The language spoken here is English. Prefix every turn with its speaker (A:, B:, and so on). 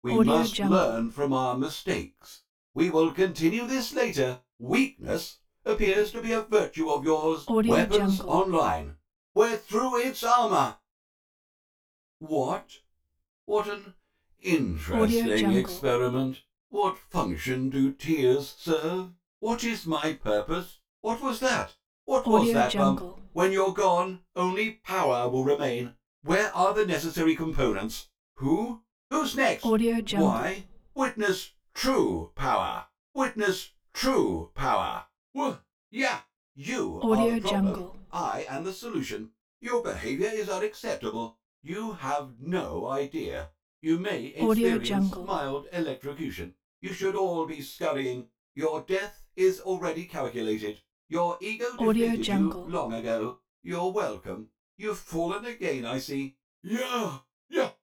A: We
B: Audio
A: must
B: Jungle.
A: learn from our mistakes. We will continue this later. Weakness appears to be a virtue of yours.
B: Audio
A: Weapons
B: Jungle.
A: online. We're through its armor. What? What an interesting
B: Jungle.
A: experiment. What function do tears serve? What is my purpose? What was that? What was
B: Audio
A: that
B: Jungle.
A: bump? When you're gone, only power will remain. Where are the necessary components? Who? Who's next?
B: Audio Jungle.
A: Why? Witness true power. Witness true power. Yeah, you are
B: Audio
A: the problem.
B: Jungle.
A: I am the solution. Your behavior is unacceptable. You have no idea. You may
B: Audio
A: experience
B: Jungle.
A: mild electrocution. You should all be scurrying. Your death is already calculated. Your ego
B: Audio
A: defeated you
B: Jungle.
A: long ago. You're welcome. You've fallen again, I see. Yeah,